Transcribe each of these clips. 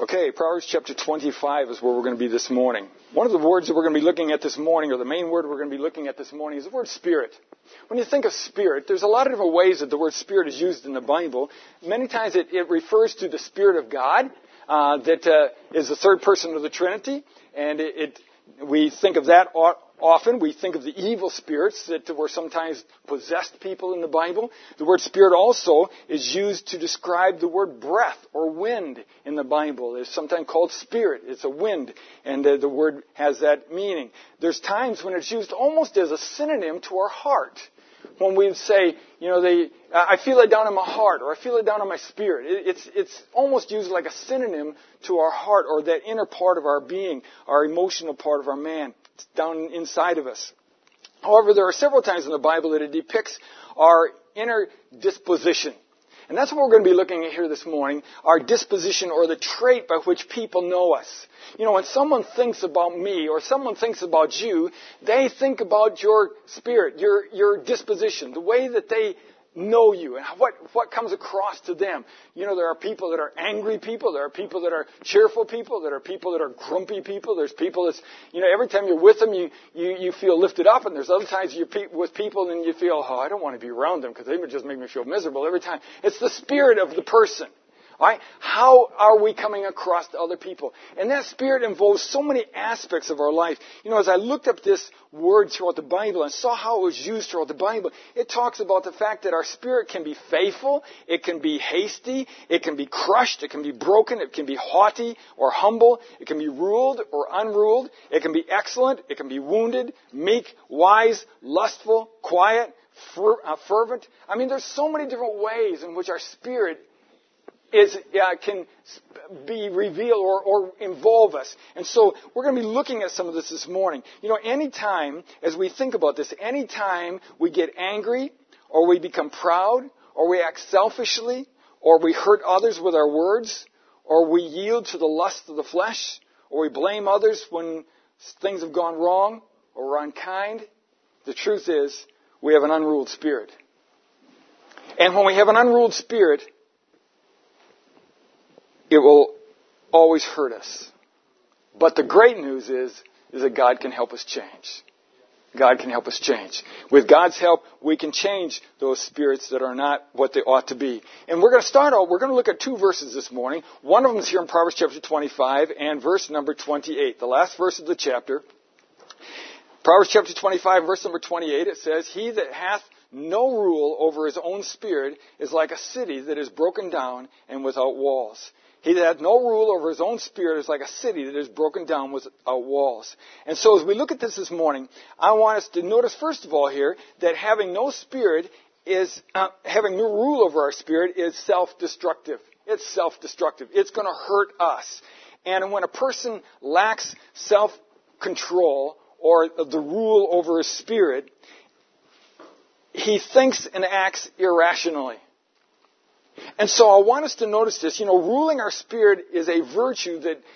Okay, Proverbs chapter 25 is where we're going to be this morning. One of the words that we're going to be looking at this morning, or the main word we're going to be looking at this morning, is the word spirit. When you think of spirit, there's a lot of different ways that the word spirit is used in the Bible. Many times it refers to the Spirit of God, that is the third person of the Trinity, and we think of that often. We think of the evil spirits that were sometimes possessed people in the Bible. The word spirit also is used to describe the word breath or wind in the Bible. It's sometimes called spirit. It's a wind, and the word has that meaning. There's times when it's used almost as a synonym to our heart. When we say, I feel it down in my heart, or I feel it down in my spirit. It's almost used like a synonym to our heart, or that inner part of our being, our emotional part of our man. It's down inside of us. However, there are several times in the Bible that it depicts our inner disposition. And that's what we're going to be looking at here this morning, our disposition, or the trait by which people know us. When someone thinks about me or someone thinks about you, they think about your spirit, your disposition, the way that they know you and what comes across to them. There are people that are angry people. There are people that are cheerful people. There are people that are grumpy people. There's people that's, every time you're with them, you feel lifted up. And there's other times you're with people and you feel, I don't want to be around them because they would just make me feel miserable every time. It's the spirit of the person. Right? How are we coming across to other people? And that spirit involves so many aspects of our life. As I looked up this word throughout the Bible and saw how it was used throughout the Bible, it talks about the fact that our spirit can be faithful, it can be hasty, it can be crushed, it can be broken, it can be haughty or humble, it can be ruled or unruled, it can be excellent, it can be wounded, meek, wise, lustful, quiet, fervent. There's so many different ways in which our spirit can be revealed or involve us. And so we're going to be looking at some of this morning. Anytime, as we think about this, anytime we get angry, or we become proud, or we act selfishly, or we hurt others with our words, or we yield to the lust of the flesh, or we blame others when things have gone wrong, or we're unkind, the truth is we have an unruled spirit. And when we have an unruled spirit, it will always hurt us. But the great news is that God can help us change. God can help us change. With God's help, we can change those spirits that are not what they ought to be. And we're going to look at two verses this morning. One of them is here in Proverbs chapter 25 and verse number 28, the last verse of the chapter. Proverbs chapter 25, verse number 28, it says, "He that hath no rule over his own spirit is like a city that is broken down and without walls. He that hath no rule over his own spirit is like a city that is broken down without walls." And so as we look at this morning, I want us to notice first of all here that having no spirit is, having no rule over our spirit is self-destructive. It's self-destructive. It's going to hurt us. And when a person lacks self-control or the rule over his spirit, he thinks and acts irrationally. And so I want us to notice this. Ruling our spirit is a virtue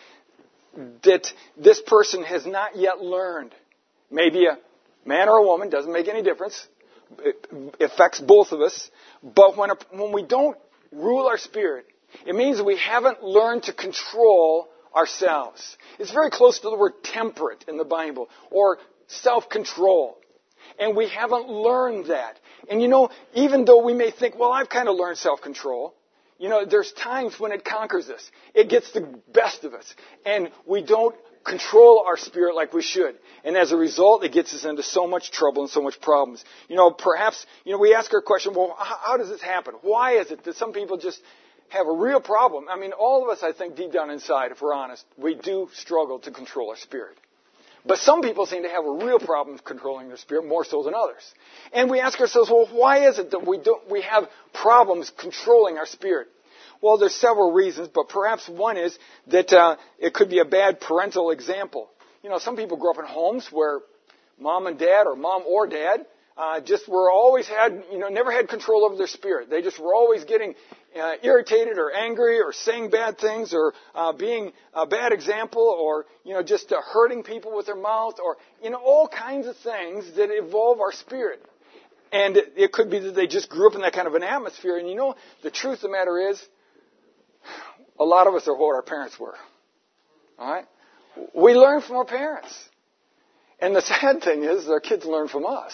that this person has not yet learned. Maybe a man or a woman, doesn't make any difference. It affects both of us. But when we don't rule our spirit, it means that we haven't learned to control ourselves. It's very close to the word temperate in the Bible, or self-control. And we haven't learned that. And even though we may think, well, I've kind of learned self-control, there's times when it conquers us. It gets the best of us. And we don't control our spirit like we should. And as a result, it gets us into so much trouble and so much problems. Perhaps, we ask our question, well, how does this happen? Why is it that some people just have a real problem? All of us, I think, deep down inside, if we're honest, we do struggle to control our spirit. But some people seem to have a real problem controlling their spirit, more so than others. And we ask ourselves, well, why is it that we have problems controlling our spirit? Well, there's several reasons, but perhaps one is that it could be a bad parental example. Some people grow up in homes where mom and dad, or mom or dad, just were always never had control over their spirit. They just were always getting irritated or angry or saying bad things or being a bad example or, just hurting people with their mouth or, all kinds of things that involve our spirit. And it could be that they just grew up in that kind of an atmosphere. And the truth of the matter is, a lot of us are what our parents were. All right? We learn from our parents. And the sad thing is our kids learn from us.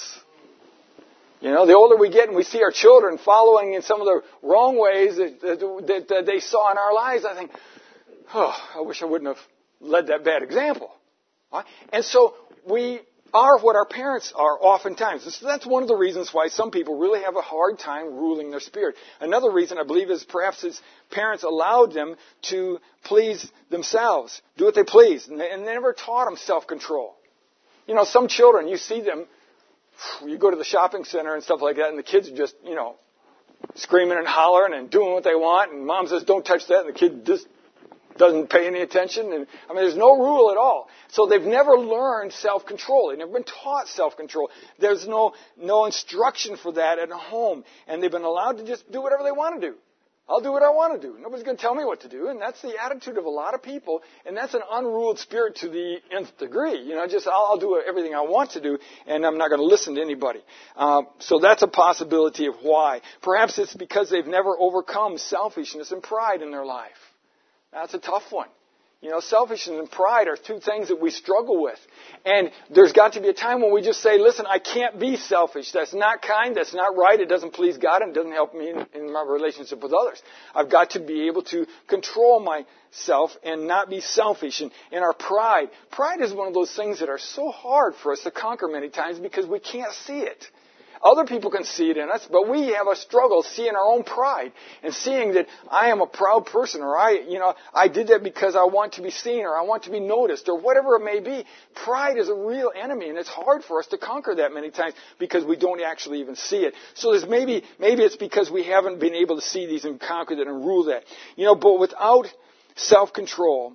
You know, the older we get and we see our children following in some of the wrong ways that they saw in our lives, I think, oh, I wish I wouldn't have led that bad example. Right? And so we are what our parents are oftentimes. So that's one of the reasons why some people really have a hard time ruling their spirit. Another reason, I believe, is perhaps his parents allowed them to please themselves, do what they please, and they never taught them self-control. You know, some children, you see them, you go to the shopping center and stuff like that, and the kids are just, you know, screaming and hollering and doing what they want, and mom says, don't touch that, and the kid just doesn't pay any attention. And I mean, there's no rule at all. So they've never learned self-control. They've never been taught self-control. There's no instruction for that at home. And they've been allowed to just do whatever they want to do. I'll do what I want to do. Nobody's going to tell me what to do. And that's the attitude of a lot of people. And that's an unruled spirit to the nth degree. You know, just I'll do everything I want to do, and I'm not going to listen to anybody. So that's a possibility of why. Perhaps it's because they've never overcome selfishness and pride in their life. That's a tough one. You know, selfishness and pride are two things that we struggle with. And there's got to be a time when we just say, listen, I can't be selfish. That's not kind. That's not right. It doesn't please God, and it doesn't help me in my relationship with others. I've got to be able to control myself and not be selfish. And our pride is one of those things that are so hard for us to conquer many times because we can't see it. Other people can see it in us, but we have a struggle seeing our own pride and seeing that I am a proud person, or I did that because I want to be seen, or I want to be noticed, or whatever it may be. Pride is a real enemy, and it's hard for us to conquer that many times because we don't actually even see it. So there's maybe it's because we haven't been able to see these and conquer that and rule that. You know, but without self-control,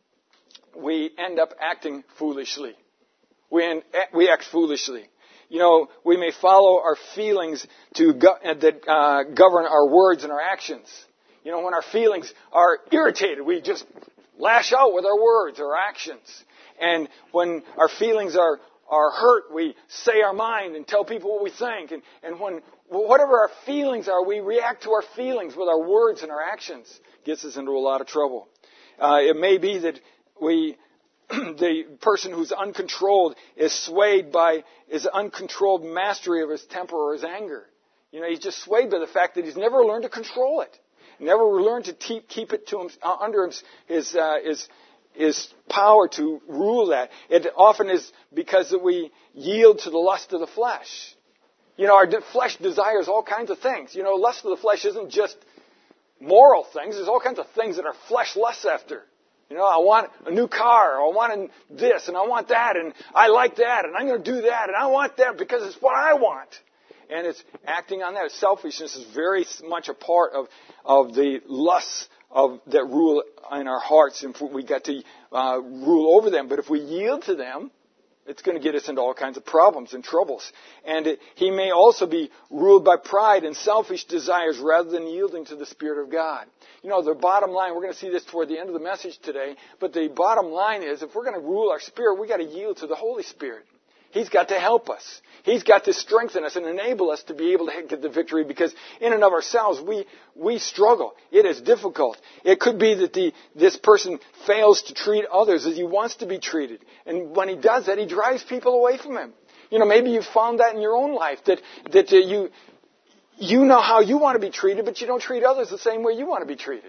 we end up acting foolishly. We act foolishly. You know, we may follow our feelings that govern our words and our actions. You know, when our feelings are irritated, we just lash out with our words or actions. And when our feelings are hurt, we say our mind and tell people what we think. And when whatever our feelings are, we react to our feelings with our words and our actions. Gets us into a lot of trouble. It may be that the person who's uncontrolled is swayed by his uncontrolled mastery of his temper or his anger. You know, he's just swayed by the fact that he's never learned to control it. Never learned to keep it to him, under his power to rule that. It often is because we yield to the lust of the flesh. You know, our flesh desires all kinds of things. You know, lust of the flesh isn't just moral things. There's all kinds of things that our flesh lusts after. You know, I want a new car, or I want this, and I want that, and I like that, and I'm going to do that, and I want that because it's what I want. And it's acting on that. Selfishness is very much a part of the lusts that rule in our hearts, and we got to rule over them. But if we yield to them, it's going to get us into all kinds of problems and troubles. And he may also be ruled by pride and selfish desires rather than yielding to the Spirit of God. You know, the bottom line, we're going to see this toward the end of the message today, but the bottom line is if we're going to rule our spirit, we've got to yield to the Holy Spirit. He's got to help us. He's got to strengthen us and enable us to be able to get the victory, because in and of ourselves, we struggle. It is difficult. It could be that this person fails to treat others as he wants to be treated. And when he does that, he drives people away from him. You know, maybe you've found that in your own life, that you know how you want to be treated, but you don't treat others the same way you want to be treated.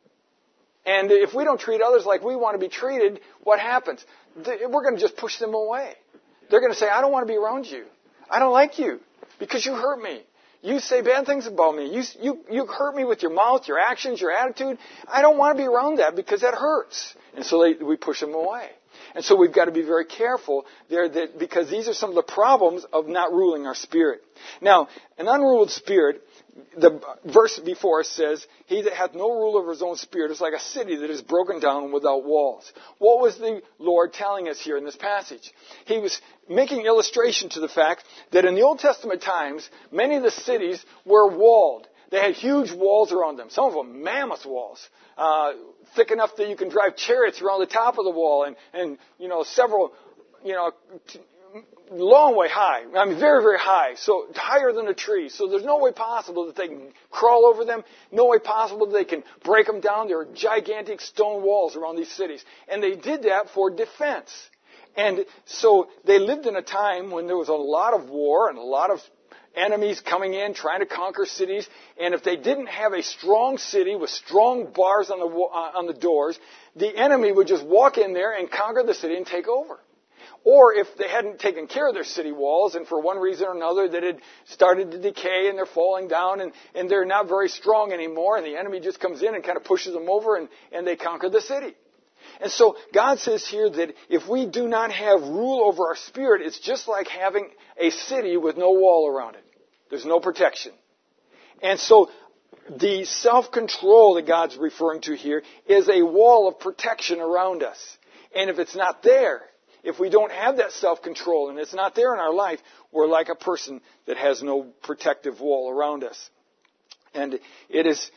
And if we don't treat others like we want to be treated, what happens? We're going to just push them away. They're going to say, I don't want to be around you. I don't like you because you hurt me. You say bad things about me. You hurt me with your mouth, your actions, your attitude. I don't want to be around that because that hurts. And so we push them away. And so we've got to be very careful there because these are some of the problems of not ruling our spirit. Now, an unruled spirit, the verse before us says, he that hath no rule over his own spirit is like a city that is broken down without walls. What was the Lord telling us here in this passage? He was making illustration to the fact that in the Old Testament times, many of the cities were walled. They had huge walls around them, some of them mammoth walls, thick enough that you can drive chariots around the top of the wall, and several, long way high. I mean, very, very high. So higher than a tree. So there's no way possible that they can crawl over them. No way possible that they can break them down. There are gigantic stone walls around these cities. And they did that for defense. And so they lived in a time when there was a lot of war and a lot of enemies coming in, trying to conquer cities. And if they didn't have a strong city with strong bars on the doors, the enemy would just walk in there and conquer the city and take over. Or if they hadn't taken care of their city walls, and for one reason or another that had started to decay and they're falling down and they're not very strong anymore, and the enemy just comes in and kind of pushes them over and they conquer the city. And so God says here that if we do not have rule over our spirit, it's just like having a city with no wall around it. There's no protection. And so the self-control that God's referring to here is a wall of protection around us. And if it's not there, if we don't have that self-control and it's not there in our life, we're like a person that has no protective wall around us. And it is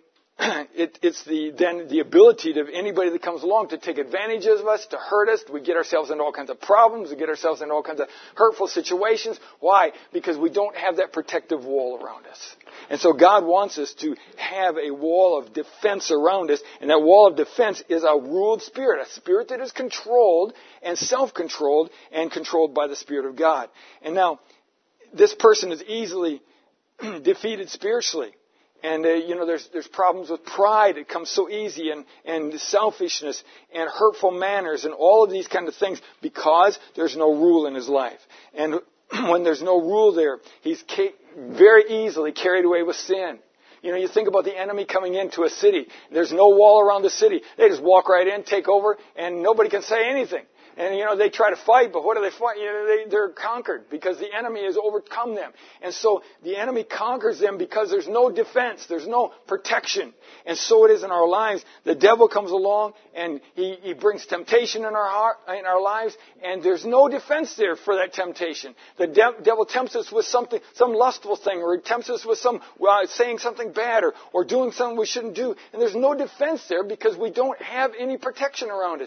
it's the ability of anybody that comes along to take advantage of us, to hurt us. We get ourselves into all kinds of problems. We get ourselves into all kinds of hurtful situations. Why? Because we don't have that protective wall around us. And so God wants us to have a wall of defense around us. And that wall of defense is a ruled spirit, a spirit that is controlled and self-controlled and controlled by the Spirit of God. And now, this person is easily defeated spiritually. And, there's problems with pride. It comes so easy, and selfishness and hurtful manners and all of these kind of things because there's no rule in his life. And when there's no rule there, he's very easily carried away with sin. You think about the enemy coming into a city. There's no wall around the city. They just walk right in, take over, and nobody can say anything. And, they try to fight, but what do they fight? They're conquered because the enemy has overcome them. And so the enemy conquers them because there's no defense. There's no protection. And so it is in our lives. The devil comes along and he brings temptation in our lives, and there's no defense there for that temptation. The devil tempts us with some lustful thing, or he tempts us with saying something bad or doing something we shouldn't do. And there's no defense there because we don't have any protection around us.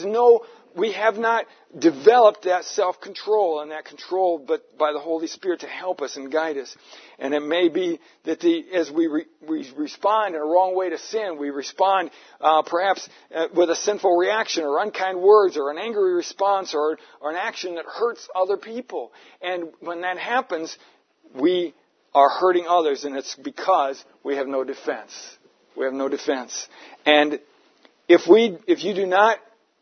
We have not developed that self-control and that control but by the Holy Spirit to help us and guide us. And it may be that as we respond in a wrong way to sin, we respond perhaps with a sinful reaction or unkind words or an angry response or an action that hurts other people. And when that happens, we are hurting others, and it's because we have no defense. We have no defense. And if you do not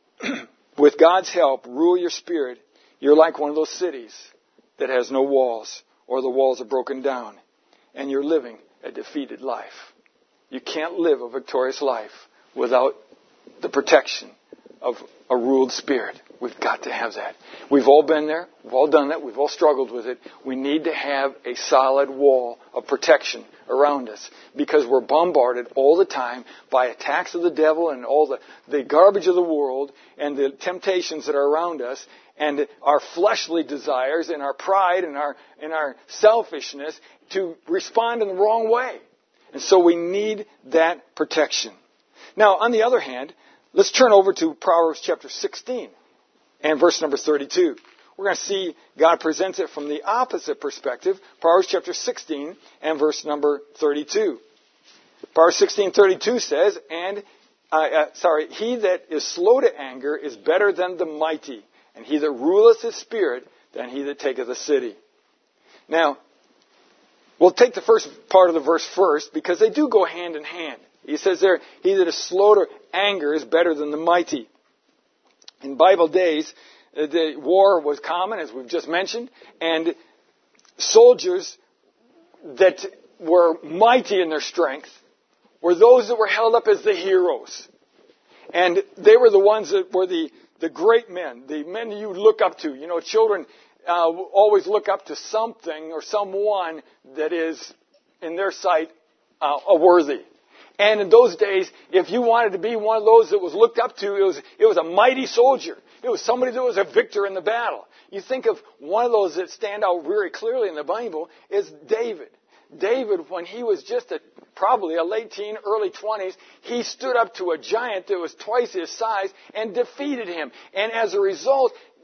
with God's help, rule your spirit, you're like one of those cities that has no walls, or the walls are broken down, and you're living a defeated life. You can't live a victorious life without the protection of a ruled spirit. We've got to have that. We've all been there. We've all done that. We've all struggled with it. We need to have a solid wall of protection around us because we're bombarded all the time by attacks of the devil and all the garbage of the world and the temptations that are around us and our fleshly desires and our pride and our selfishness to respond in the wrong way. And so we need that protection. Now, on the other hand, let's turn over to Proverbs chapter 16 and verse number 32. We're going to see God presents it from the opposite perspective. Proverbs chapter 16 and verse number 32. Proverbs 16:32 says, he that is slow to anger is better than the mighty, and he that ruleth his spirit than he that taketh a city. Now, we'll take the first part of the verse first because they do go hand in hand. He says there, he that is slow to anger is better than the mighty. In Bible days, the war was common, as we've just mentioned, and soldiers that were mighty in their strength were those that were held up as the heroes. And they were the ones that were the great men, the men you look up to. Children always look up to something or someone that is, in their sight, worthy. And in those days, if you wanted to be one of those that was looked up to, it was a mighty soldier. It was somebody that was a victor in the battle. You think of one of those that stand out very clearly in the Bible is David. David, when he was just probably a late teen, early 20s, he stood up to a giant that was twice his size and defeated him. And as a result,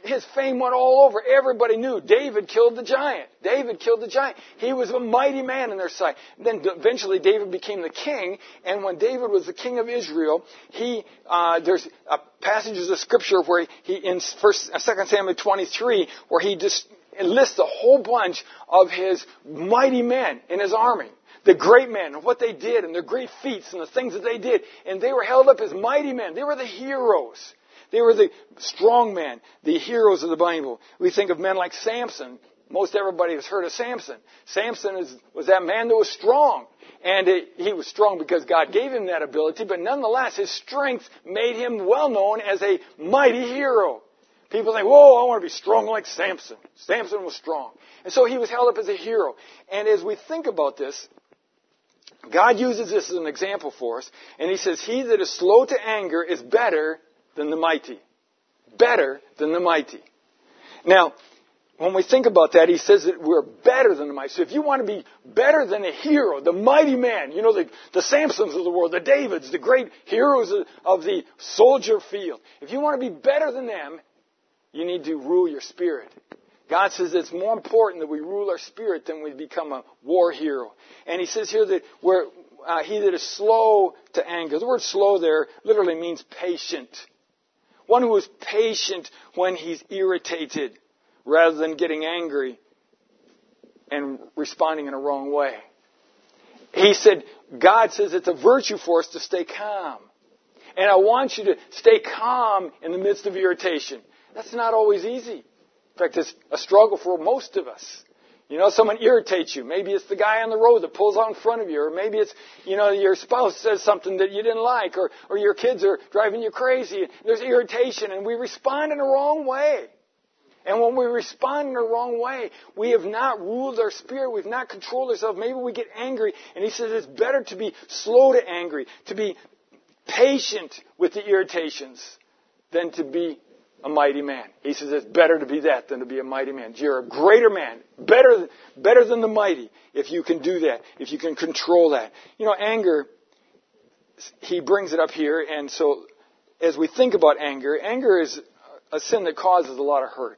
his fame went all over. Everybody knew David killed the giant. David killed the giant. He was a mighty man in their sight. Then eventually David became the king, and when David was the king of Israel, there's passages of scripture where he in 2 Samuel 23, where he just lists a whole bunch of his mighty men in his army. The great men, and what they did, and their great feats, and the things that they did. And they were held up as mighty men. They were the heroes. They were the strong men, the heroes of the Bible. We think of men like Samson. Most everybody has heard of Samson. Samson was that man that was strong. And he was strong because God gave him that ability. But nonetheless, his strength made him well known as a mighty hero. People think, whoa, I want to be strong like Samson. Samson was strong. And so he was held up as a hero. And as we think about this, God uses this as an example for us. And he says, he that is slow to anger is better than the mighty. Better than the mighty. Now, when we think about that, he says that we're better than the mighty. So if you want to be better than a hero, the mighty man, the Samsons of the world, the Davids, the great heroes of the soldier field, if you want to be better than them, you need to rule your spirit. God says it's more important that we rule our spirit than we become a war hero. And he says here that he that is slow to anger. The word slow there literally means patient. One who is patient when he's irritated rather than getting angry and responding in a wrong way. He said, God says it's a virtue for us to stay calm. And I want you to stay calm in the midst of irritation. That's not always easy. In fact, it's a struggle for most of us. Someone irritates you. Maybe it's the guy on the road that pulls out in front of you. Or maybe it's, your spouse says something that you didn't like. Or your kids are driving you crazy. There's irritation and we respond in a wrong way. And when we respond in a wrong way, we have not ruled our spirit. We've not controlled ourselves. Maybe we get angry. And he says it's better to be slow to angry, to be patient with the irritations than to be a mighty man. He says it's better to be that than to be a mighty man. You're a greater man, better than the mighty, if you can do that, if you can control that. Anger, he brings it up here, and so as we think about anger is a sin that causes a lot of hurt.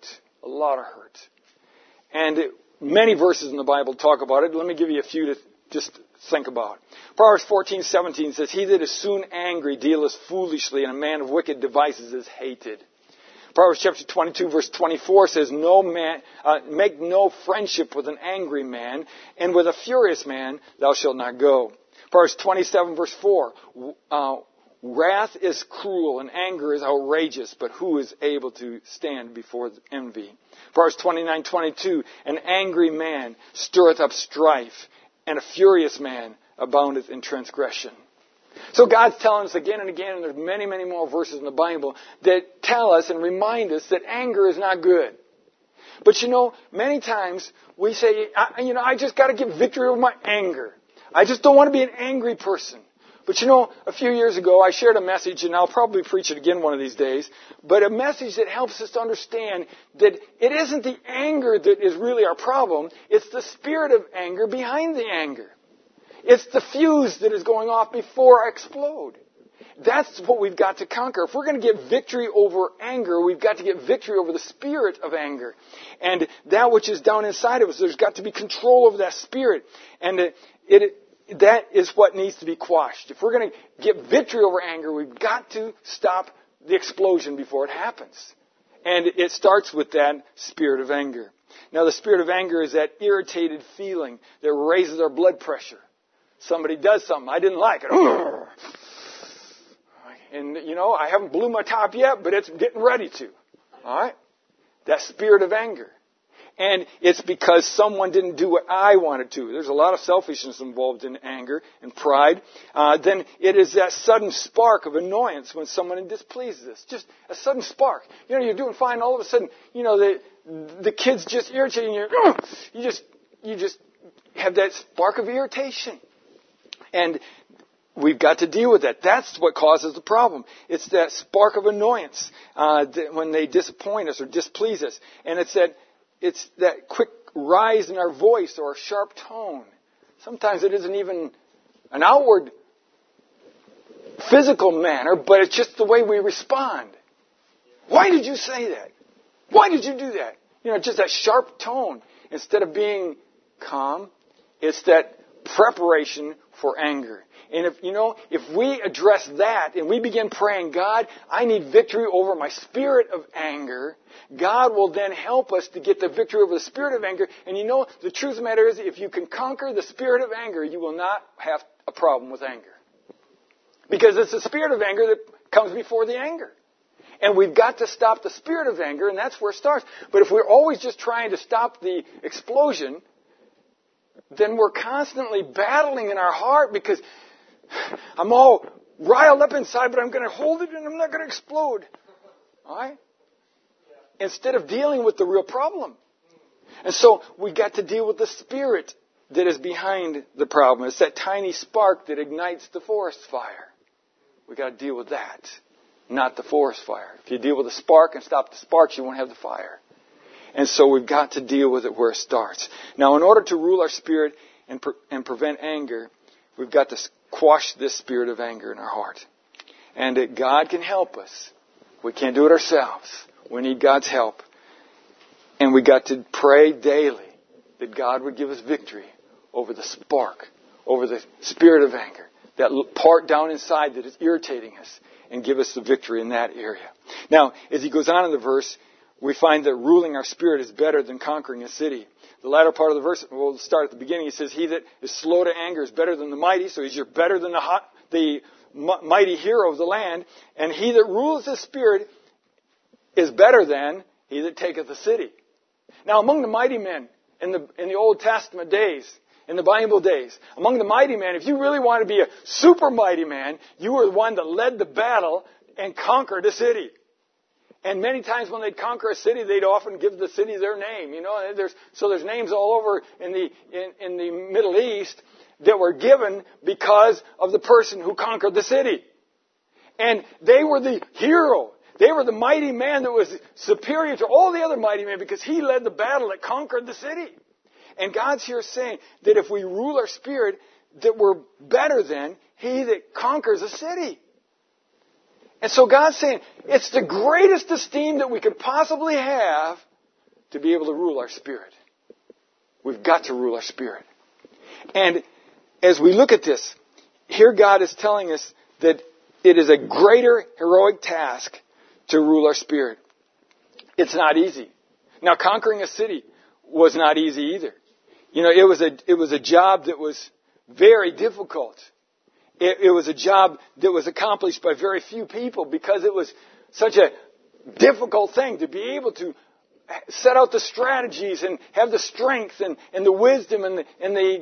And many verses in the Bible talk about it. Let me give you a few to just think about. Proverbs 14:17 says, he that is soon angry dealeth foolishly, and a man of wicked devices is hated. Proverbs chapter 22 verse 24 says, make no friendship with an angry man, and with a furious man thou shalt not go. Proverbs 27 verse 4, wrath is cruel and anger is outrageous, but who is able to stand before envy? Proverbs 29:22, an angry man stirreth up strife, and a furious man aboundeth in transgression. So God's telling us again and again, and there's many, many more verses in the Bible that tell us and remind us that anger is not good. But many times we say, I just got to get victory over my anger. I just don't want to be an angry person. But a few years ago I shared a message, and I'll probably preach it again one of these days, but a message that helps us to understand that it isn't the anger that is really our problem, it's the spirit of anger behind the anger. It's the fuse that is going off before I explode. That's what we've got to conquer. If we're going to get victory over anger, we've got to get victory over the spirit of anger. And that which is down inside of us, there's got to be control over that spirit. And that is what needs to be quashed. If we're going to get victory over anger, we've got to stop the explosion before it happens. And it starts with that spirit of anger. Now, the spirit of anger is that irritated feeling that raises our blood pressure. Somebody does something I didn't like. And, I haven't blew my top yet, but it's getting ready to. All right? That spirit of anger. And it's because someone didn't do what I wanted to. There's a lot of selfishness involved in anger and pride. Then it is that sudden spark of annoyance when someone displeases us. Just a sudden spark. You're doing fine. All of a sudden, the kid's just irritating you. You just have that spark of irritation. And we've got to deal with that. That's what causes the problem. It's that spark of annoyance when they disappoint us or displease us. And it's that quick rise in our voice or a sharp tone. Sometimes it isn't even an outward physical manner, but it's just the way we respond. Why did you say that? Why did you do that? Just that sharp tone. Instead of being calm, it's that preparation for anger. And if we address that and we begin praying, God, I need victory over my spirit of anger, God will then help us to get the victory over the spirit of anger. And the truth of the matter is, if you can conquer the spirit of anger, you will not have a problem with anger. Because it's the spirit of anger that comes before the anger. And we've got to stop the spirit of anger, and that's where it starts. But if we're always just trying to stop the explosion, then we're constantly battling in our heart because I'm all riled up inside, but I'm going to hold it and I'm not going to explode. All right? Instead of dealing with the real problem. And so we got to deal with the spirit that is behind the problem. It's that tiny spark that ignites the forest fire. We got to deal with that, not the forest fire. If you deal with the spark and stop the sparks, you won't have the fire. And so we've got to deal with it where it starts. Now, in order to rule our spirit and prevent anger, we've got to quash this spirit of anger in our heart. And God can help us. We can't do it ourselves. We need God's help. And we got to pray daily that God would give us victory over the spark, over the spirit of anger, that part down inside that is irritating us, and give us the victory in that area. Now, as he goes on in the verse, we find that ruling our spirit is better than conquering a city. The latter part of the verse, we'll start at the beginning. He says, he that is slow to anger is better than the mighty. So he's better than the mighty hero of the land. And he that rules his spirit is better than he that taketh a city. Now, among the mighty men in the Old Testament days, in the Bible days, among the mighty men, if you really want to be a super mighty man, you were the one that led the battle and conquered a city. And many times when they'd conquer a city, they'd often give the city their name. There's names all over in the Middle East that were given because of the person who conquered the city. And they were the hero. They were the mighty man that was superior to all the other mighty men because he led the battle that conquered the city. And God's here saying that if we rule our spirit, that we're better than he that conquers a city. And so God's saying it's the greatest esteem that we could possibly have to be able to rule our spirit. We've got to rule our spirit. And as we look at this, here God is telling us that it is a greater heroic task to rule our spirit. It's not easy. Now, conquering a city was not easy either. It was a job that was very difficult. It was a job that was accomplished by very few people because it was such a difficult thing to be able to set out the strategies and have the strength and the wisdom and the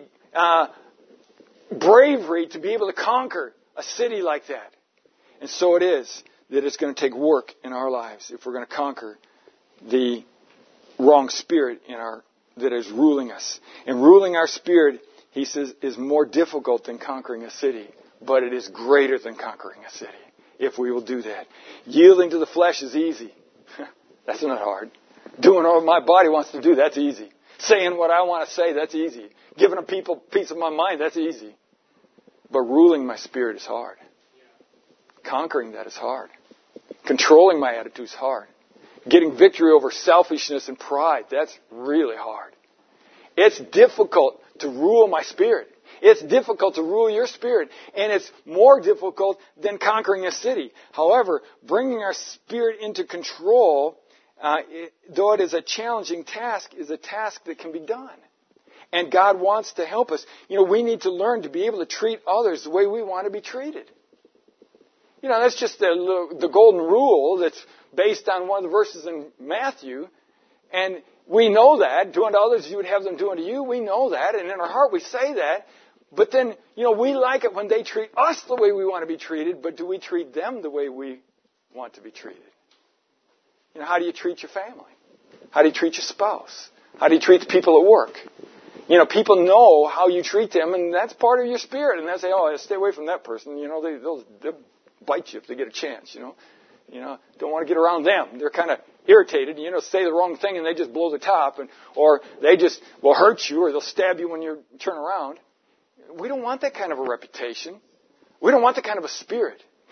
bravery to be able to conquer a city like that. And so it is that it's going to take work in our lives if we're going to conquer the wrong spirit that is ruling us. And ruling our spirit, he says, is more difficult than conquering a city. But it is greater than conquering a city if we will do that. Yielding to the flesh is easy. That's not hard. Doing what my body wants to do, that's easy. Saying what I want to say, that's easy. Giving people a piece of my mind, that's easy. But ruling my spirit is hard. Conquering that is hard. Controlling my attitude is hard. Getting victory over selfishness and pride, that's really hard. It's difficult to rule my spirit. It's difficult to rule your spirit, and it's more difficult than conquering a city. However, bringing our spirit into control, though it is a challenging task, is a task that can be done. And God wants to help us. We need to learn to be able to treat others the way we want to be treated. That's just the golden rule that's based on one of the verses in Matthew. And we know that. Do unto others as you would have them do unto you. We know that. And in our heart we say that. But then, we like it when they treat us the way we want to be treated. But do we treat them the way we want to be treated? How do you treat your family? How do you treat your spouse? How do you treat the people at work? People know how you treat them, and that's part of your spirit. And they say, stay away from that person. They'll bite you if they get a chance, Don't want to get around them. They're kind of irritated, say the wrong thing and they just blow the top, or they just will hurt you, or they'll stab you when you turn around. We don't want that kind of a reputation. We don't want that kind of a spirit.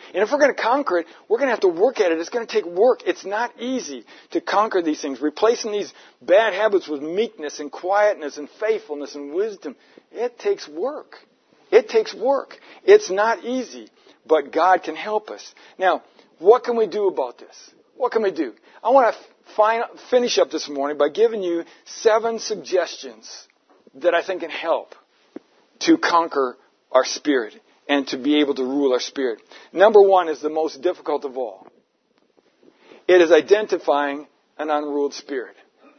And if we're going to conquer it, we're going to have to work at it. It's going to take work. It's not easy to conquer these things. Replacing these bad habits with meekness and quietness and faithfulness and wisdom, it takes work. It takes work. It's not easy, but God can help us. Now, what can we do about this? What can we do? I want to finish up this morning by giving you 7 suggestions that I think can help to conquer our spirit and to be able to rule our spirit. Number 1 is the most difficult of all. It is identifying an unruled spirit.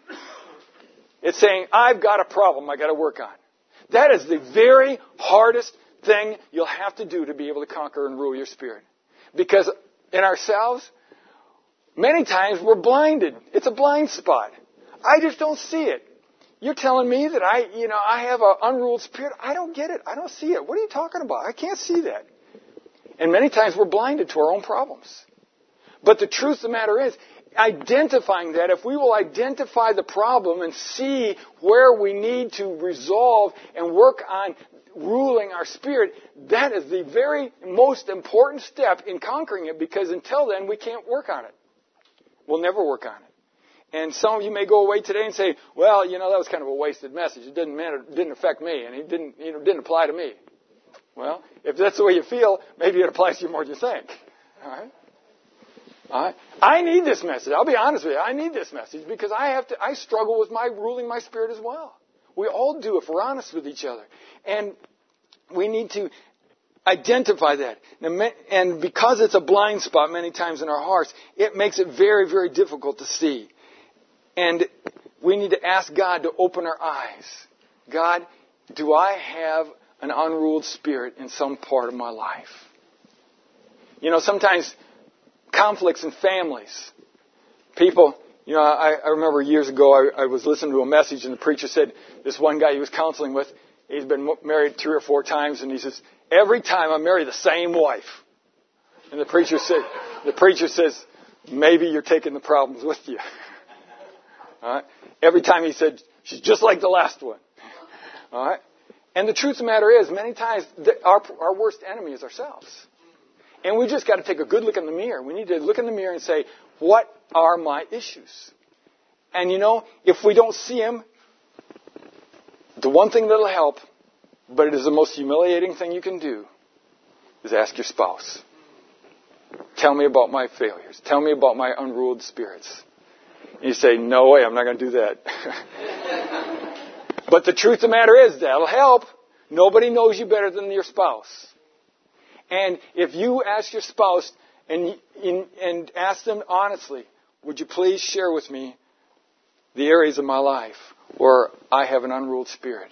It's saying, I've got a problem I've got to work on. That is the very hardest thing you'll have to do to be able to conquer and rule your spirit. Because in ourselves, many times we're blinded. It's a blind spot. I just don't see it. You're telling me that I have an unruled spirit? I don't get it. I don't see it. What are you talking about? I can't see that. And many times we're blinded to our own problems. But the truth of the matter is, identifying that, if we will identify the problem and see where we need to resolve and work on ruling our spirit, that is the very most important step in conquering it, because until then we can't work on it. We'll never work on it. And some of you may go away today and say, well, that was kind of a wasted message. It didn't matter. It didn't affect me, and it didn't apply to me. Well, if that's the way you feel, maybe it applies to you more than you think. All right? All right? I need this message. I'll be honest with you. I need this message because I struggle with ruling my spirit as well. We all do if we're honest with each other. And we need to identify that. And because it's a blind spot many times in our hearts, it makes it very, very difficult to see. And we need to ask God to open our eyes. God, do I have an unruled spirit in some part of my life? Sometimes conflicts in families. People, I remember years ago I was listening to a message and the preacher said, this one guy he was counseling with, he's been married 3 or 4 times, and he says, every time I marry the same wife. And the preacher says, maybe you're taking the problems with you. All right? Every time he said, she's just like the last one. All right? And the truth of the matter is, many times our worst enemy is ourselves. And we just got to take a good look in the mirror. We need to look in the mirror and say, what are my issues? And if we don't see them, the one thing that'll help, but it is the most humiliating thing you can do, is ask your spouse. Tell me about my failures. Tell me about my unruled spirits. And you say, no way, I'm not going to do that. But the truth of the matter is, that'll help. Nobody knows you better than your spouse. And if you ask your spouse and ask them honestly, would you please share with me the areas of my life where I have an unruled spirit?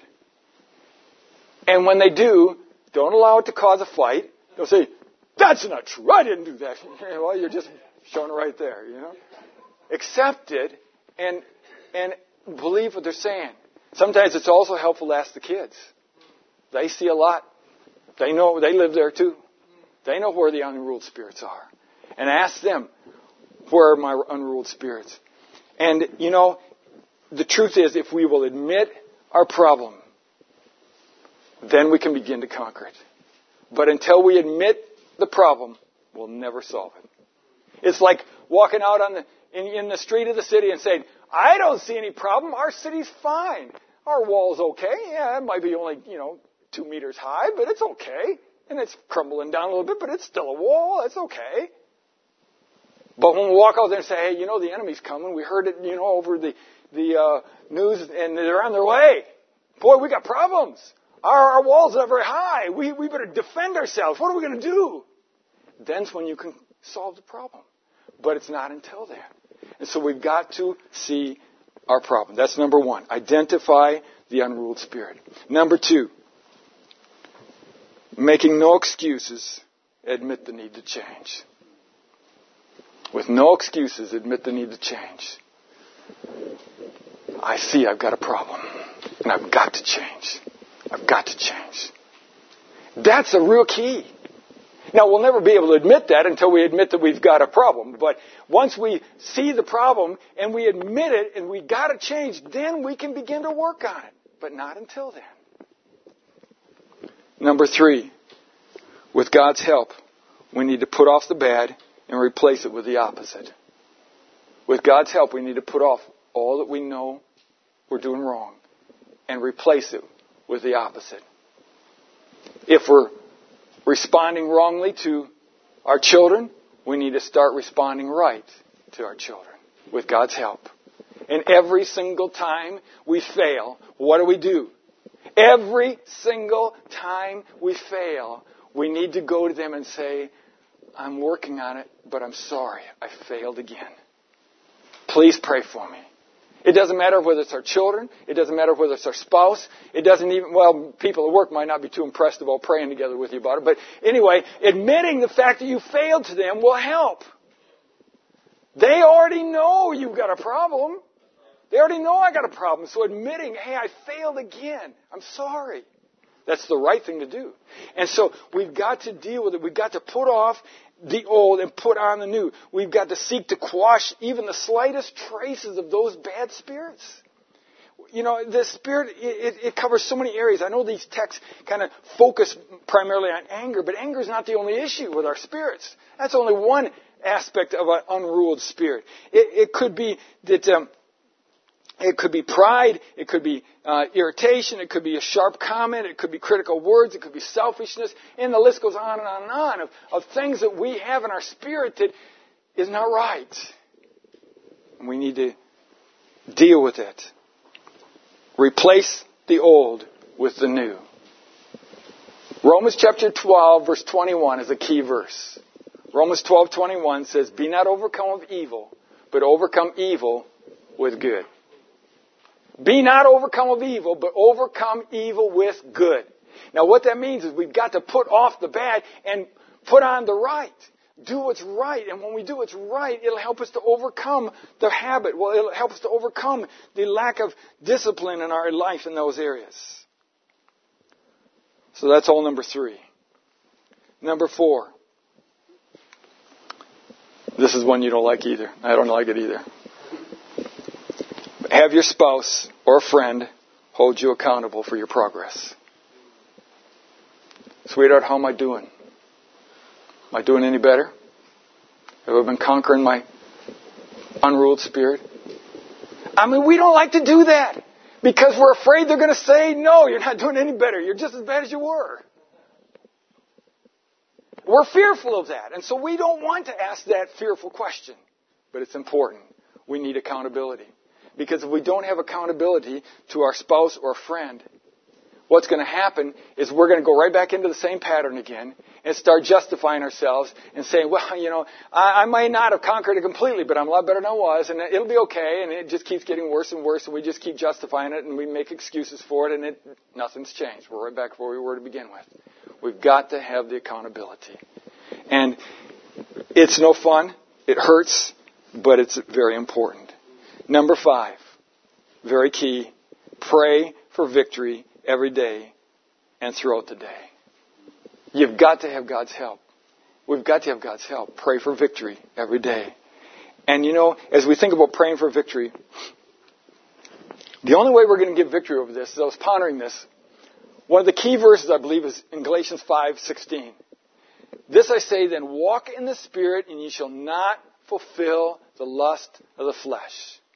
And when they do, don't allow it to cause a fight. Don't say, that's not true. I didn't do that. Well, you're just showing it right there, Accept it and believe what they're saying. Sometimes it's also helpful to ask the kids. They see a lot. They know, they live there too. They know where the unruled spirits are. And ask them, where are my unruled spirits? And, the truth is, if we will admit our problem, then we can begin to conquer it. But until we admit the problem, we'll never solve it. It's like walking out in the street of the city and saying, I don't see any problem. Our city's fine. Our wall's okay. Yeah, it might be only, 2 meters high, but it's okay. And it's crumbling down a little bit, but it's still a wall. It's okay. But when we walk out there and say, hey, the enemy's coming. We heard it, over the news, and they're on their way. Boy, we got problems. Our walls are very high. We better defend ourselves. What are we going to do? Then's when you can solve the problem. But it's not until then. And so we've got to see our problem. That's number 1. Identify the unruled spirit. Number 2, making no excuses, admit the need to change. With no excuses, admit the need to change. I see I've got a problem, and I've got to change. I've got to change. That's a real key. Now, we'll never be able to admit that until we admit that we've got a problem. But once we see the problem and we admit it and we got to change, then we can begin to work on it. But not until then. Number 3, with God's help, we need to put off the bad and replace it with the opposite. With God's help, we need to put off all that we know we're doing wrong and replace it with the opposite. If we're responding wrongly to our children, we need to start responding right to our children with God's help. And every single time we fail, what do? Every single time we fail, we need to go to them and say, I'm working on it, but I'm sorry, I failed again. Please pray for me. It doesn't matter whether it's our children. It doesn't matter whether it's our spouse. It doesn't even, well, people at work might not be too impressed about praying together with you about it. But anyway, admitting the fact that you failed to them will help. They already know you've got a problem. They already know I got a problem. So admitting, hey, I failed again. I'm sorry. That's the right thing to do. And so we've got to deal with it. We've got to put off the old and put on the new. We've got to seek to quash even the slightest traces of those bad spirits. You know, the spirit, it covers so many areas. I know these texts kind of focus primarily on anger, but anger is not the only issue with our spirits. That's only one aspect of an unruled spirit. It could be that it could be pride, it could be irritation, it could be a sharp comment, it could be critical words, it could be selfishness, and the list goes on and on and on of things that we have in our spirit that is not right. And we need to deal with it. Replace the old with the new. Romans chapter 12, verse 21 is a key verse. Romans 12:21 says, be not overcome of evil, but overcome evil with good. Be not overcome of evil, but overcome evil with good. Now what that means is we've got to put off the bad and put on the right. Do what's right. And when we do what's right, it'll help us to overcome the habit. Well, it'll help us to overcome the lack of discipline in our life in those areas. So that's all number 3. Number 4. This is one you don't like either. I don't like it either. Have your spouse or friend hold you accountable for your progress. Sweetheart, how am I doing? Am I doing any better? Have I been conquering my unruled spirit? I mean, we don't like to do that because we're afraid they're going to say, no, you're not doing any better. You're just as bad as you were. We're fearful of that. And so we don't want to ask that fearful question. But it's important. We need accountability. Because if we don't have accountability to our spouse or friend, what's going to happen is we're going to go right back into the same pattern again and start justifying ourselves and saying, well, you know, I might not have conquered it completely, but I'm a lot better than I was, and it'll be okay, and it just keeps getting worse and worse, and we just keep justifying it, and we make excuses for it, and nothing's changed. We're right back where we were to begin with. We've got to have the accountability. And it's no fun. It hurts, but it's very important. Number 5, very key, pray for victory every day and throughout the day. You've got to have God's help. We've got to have God's help. Pray for victory every day. And you know, as we think about praying for victory, the only way we're going to get victory over this, as I was pondering this, one of the key verses, I believe, is in Galatians 5:16. This I say then, walk in the Spirit, and ye shall not fulfill the lust of the flesh.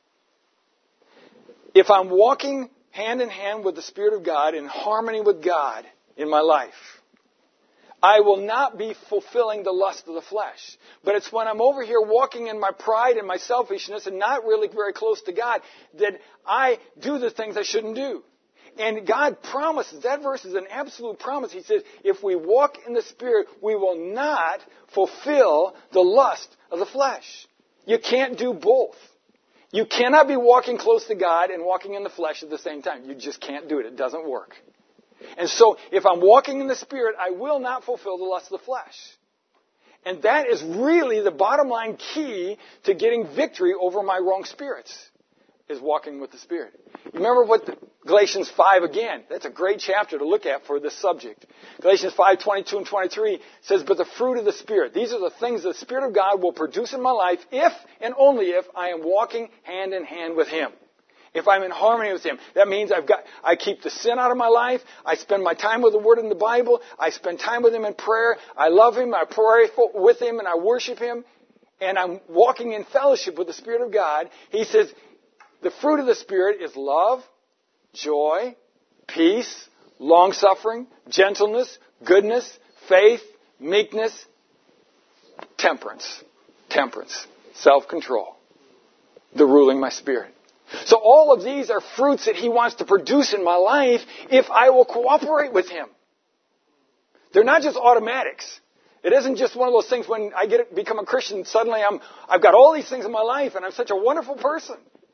If I'm walking hand in hand with the Spirit of God, in harmony with God in my life, I will not be fulfilling the lust of the flesh. But it's when I'm over here walking in my pride and my selfishness and not really very close to God that I do the things I shouldn't do. And God promises, that verse is an absolute promise. He says, if we walk in the Spirit, we will not fulfill the lust of the flesh. You can't do both. You cannot be walking close to God and walking in the flesh at the same time. You just can't do it. It doesn't work. And so, if I'm walking in the Spirit, I will not fulfill the lust of the flesh. And that is really the bottom line key to getting victory over my wrong spirits, is walking with the Spirit. Remember what Galatians 5 again, that's a great chapter to look at for this subject. Galatians 5:22 and 23 says, but the fruit of the Spirit, these are the things the Spirit of God will produce in my life if and only if I am walking hand in hand with Him. if I'm in harmony with Him, that means I keep the sin out of my life. I spend my time with the Word in the Bible. I spend time with Him in prayer. I love Him. I pray with Him and I worship Him. And I'm walking in fellowship with the Spirit of God. He says the fruit of the Spirit is love, joy, peace, long-suffering, gentleness, goodness, faith, meekness, temperance, self-control, the ruling my spirit. So all of these are fruits that He wants to produce in my life if I will cooperate with Him. They're not just automatics. It isn't just one of those things when I become a Christian, suddenly I've got all these things in my life and I'm such a wonderful person.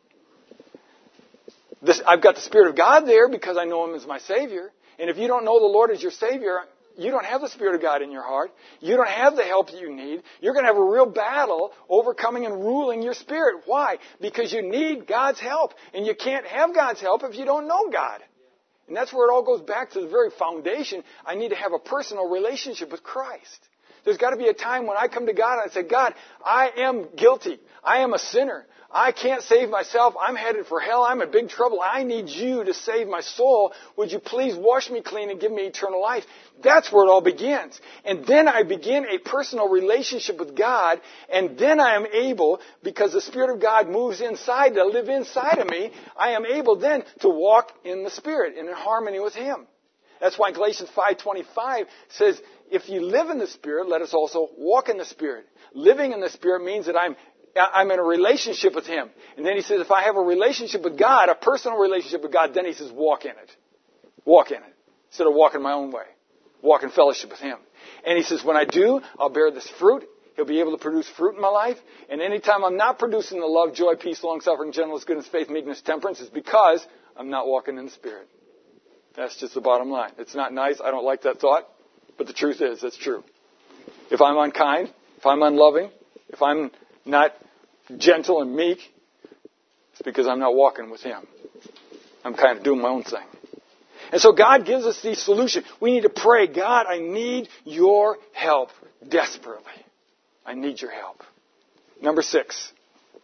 I've got the Spirit of God there because I know Him as my Savior. And if you don't know the Lord as your Savior, you don't have the Spirit of God in your heart. You don't have the help that you need. You're going to have a real battle overcoming and ruling your spirit. Why? Because you need God's help. And you can't have God's help if you don't know God. And that's where it all goes back to the very foundation. I need to have a personal relationship with Christ. There's got to be a time when I come to God and I say, God, I am guilty. I am a sinner. I can't save myself. I'm headed for hell. I'm in big trouble. I need you to save my soul. Would you please wash me clean and give me eternal life? That's where it all begins. And then I begin a personal relationship with God. And then I am able, because the Spirit of God moves inside to live inside of me, I am able then to walk in the Spirit and in harmony with Him. That's why Galatians 5:25 says, if you live in the Spirit, let us also walk in the Spirit. Living in the Spirit means that I'm in a relationship with Him. And then he says, if I have a relationship with God, a personal relationship with God, then he says, walk in it. Walk in it. Instead of walking my own way. Walk in fellowship with Him. And he says, when I do, I'll bear this fruit. He'll be able to produce fruit in my life. And anytime I'm not producing the love, joy, peace, long-suffering, gentleness, goodness, faith, meekness, temperance, it's because I'm not walking in the Spirit. That's just the bottom line. It's not nice. I don't like that thought. But the truth is, it's true. If I'm unkind, if I'm unloving, if I'm not gentle and meek, it's because I'm not walking with Him. I'm kind of doing my own thing. And so God gives us these solutions. We need to pray, God, I need your help desperately. I need your help. Number 6.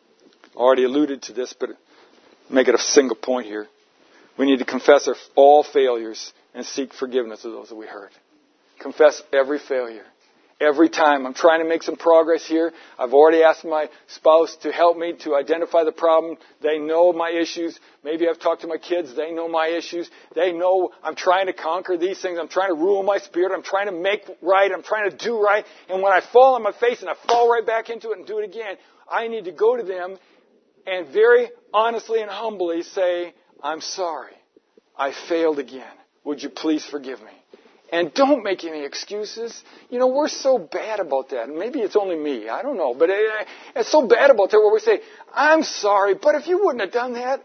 I already alluded to this, but make it a single point here. We need to confess all failures and seek forgiveness of those that we hurt. Confess every failure. Every time I'm trying to make some progress here, I've already asked my spouse to help me to identify the problem. They know my issues. Maybe I've talked to my kids. They know my issues. They know I'm trying to conquer these things. I'm trying to rule my spirit. I'm trying to make right. I'm trying to do right. And when I fall on my face and I fall right back into it and do it again, I need to go to them and very honestly and humbly say, I'm sorry. I failed again. Would you please forgive me? And don't make any excuses. You know, we're so bad about that. Maybe it's only me. I don't know. But it's so bad about that where we say, I'm sorry, but if you wouldn't have done that,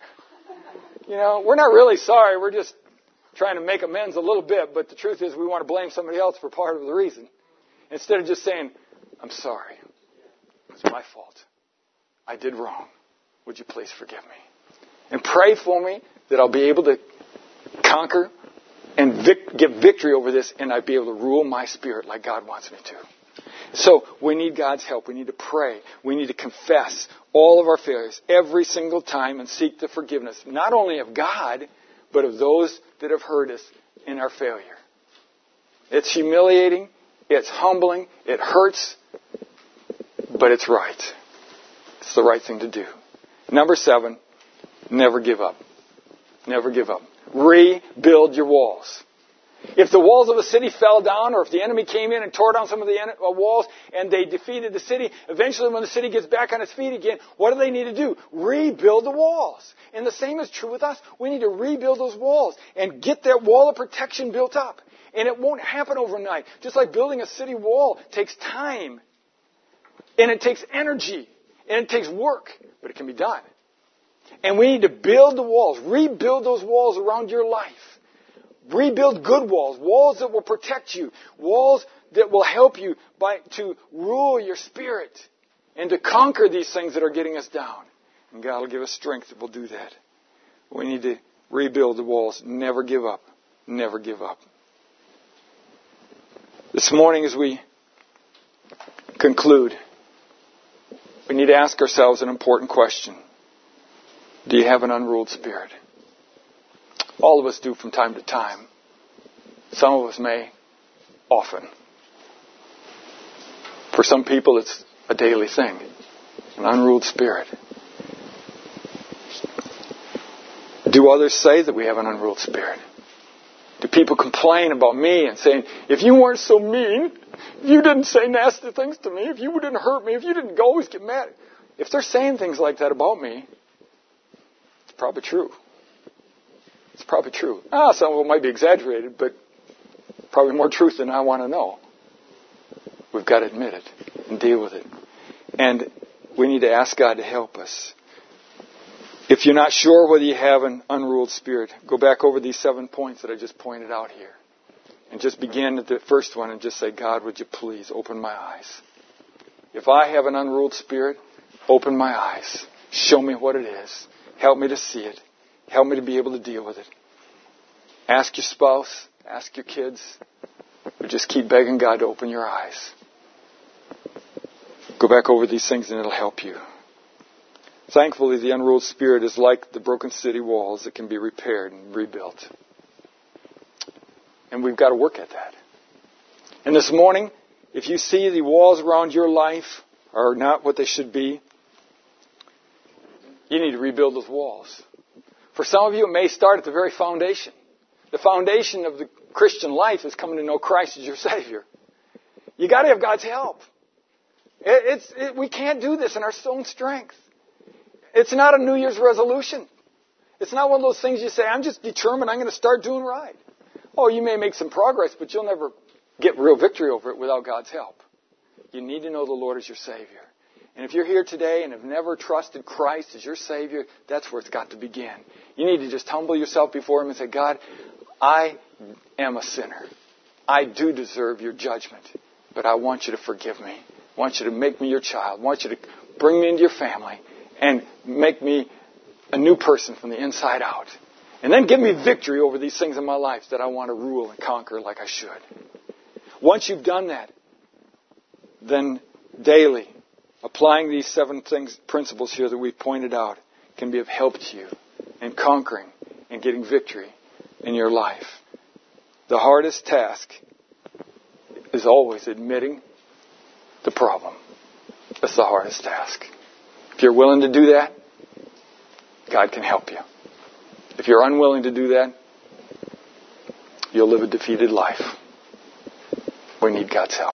you know, we're not really sorry. We're just trying to make amends a little bit. But the truth is we want to blame somebody else for part of the reason. Instead of just saying, I'm sorry. It's my fault. I did wrong. Would you please forgive me? And pray for me that I'll be able to conquer and get victory over this, and I'd be able to rule my spirit like God wants me to. So we need God's help. We need to pray. We need to confess all of our failures every single time and seek the forgiveness, not only of God, but of those that have hurt us in our failure. It's humiliating. It's humbling. It hurts. But it's right. It's the right thing to do. Number 7, never give up. Never give up. Rebuild your walls. If the walls of a city fell down, or if the enemy came in and tore down some of the walls and they defeated the city, eventually when the city gets back on its feet again, what do they need to do? Rebuild the walls. And the same is true with us. We need to rebuild those walls and get that wall of protection built up. And it won't happen overnight. Just like building a city wall takes time. And it takes energy. And it takes work. But it can be done. And we need to build the walls. Rebuild those walls around your life. Rebuild good walls. Walls that will protect you. Walls that will help you to rule your spirit. And to conquer these things that are getting us down. And God will give us strength that will do that. We need to rebuild the walls. Never give up. Never give up. This morning as we conclude, we need to ask ourselves an important question. Do you have an unruled spirit? All of us do from time to time. Some of us may often. For some people, it's a daily thing. An unruled spirit. Do others say that we have an unruled spirit? Do people complain about me and saying, if you weren't so mean, if you didn't say nasty things to me, if you didn't hurt me, if you didn't always get mad. If they're saying things like that about me, it's probably true. It's probably true. Some of it might be exaggerated, but probably more truth than I want to know. We've got to admit it and deal with it. And we need to ask God to help us. If you're not sure whether you have an unruled spirit, go back over these 7 points that I just pointed out here. And just begin at the first one and just say, God, would you please open my eyes? If I have an unruled spirit, open my eyes. Show me what it is. Help me to see it. Help me to be able to deal with it. Ask your spouse. Ask your kids. But just keep begging God to open your eyes. Go back over these things and it'll help you. Thankfully, the unruled spirit is like the broken city walls that can be repaired and rebuilt. And we've got to work at that. And this morning, if you see the walls around your life are not what they should be, you need to rebuild those walls. For some of you, it may start at the very foundation. The foundation of the Christian life is coming to know Christ as your Savior. You got to have God's help. We can't do this in our own strength. It's not a New Year's resolution. It's not one of those things you say, I'm just determined I'm going to start doing right. Oh, you may make some progress, but you'll never get real victory over it without God's help. You need to know the Lord as your Savior. And if you're here today and have never trusted Christ as your Savior, that's where it's got to begin. You need to just humble yourself before Him and say, God, I am a sinner. I do deserve your judgment, but I want you to forgive me. I want you to make me your child. I want you to bring me into your family and make me a new person from the inside out. And then give me victory over these things in my life that I want to rule and conquer like I should. Once you've done that, then daily, applying these 7 principles here that we've pointed out can be of help to you in conquering and getting victory in your life. The hardest task is always admitting the problem. That's the hardest task. If you're willing to do that, God can help you. If you're unwilling to do that, you'll live a defeated life. We need God's help.